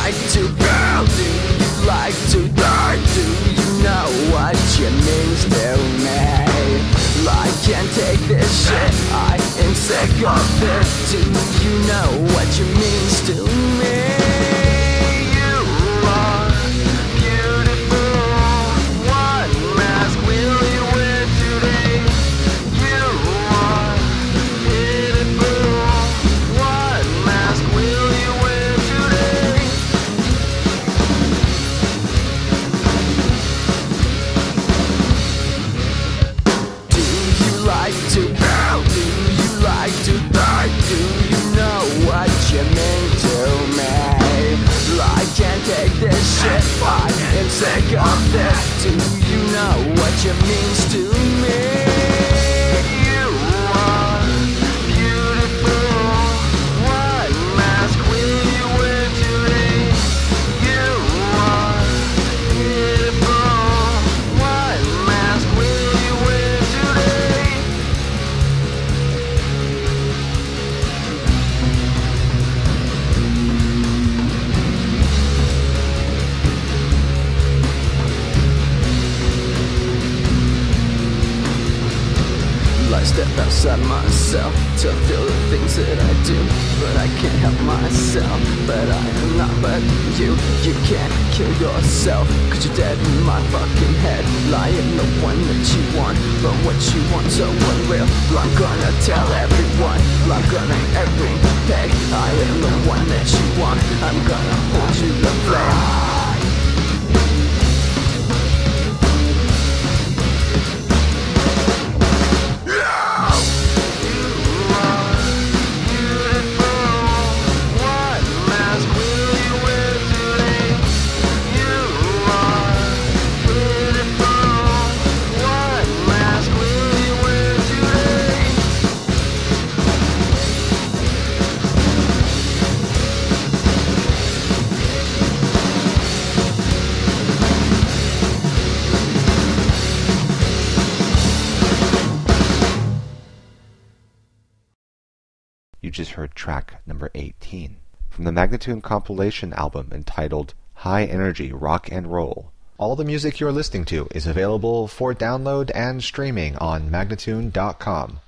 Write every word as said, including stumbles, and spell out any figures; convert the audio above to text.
like to burn? Do you like to die? Do you know what you means to me? I can't take this shit, I am sick of it. Do you know what you means to me? You are beautiful. What mask will you wear today? You are pitiful. What mask will you wear today? Do you like to bow? Do you like to die? Do you know what you mean to me? I can't take this shit, I am sick of this. Do you know what you means to me? You are beautiful. What mask will you wear today? You are beautiful. What mask will you wear today? I step outside myself to feel the things that I do, but I can't help myself. But I am not but you. You can't kill yourself, cause you're dead in my fucking head. I am the one that you want, but what you want so unreal. I'm gonna tell everyone, I'm gonna every peg. I am the one that you want, I'm gonna hold you the flame. You just heard track number eighteen from the Magnatune compilation album entitled High Energy Rock and Roll. All the music you're listening to is available for download and streaming on Magnatune dot com.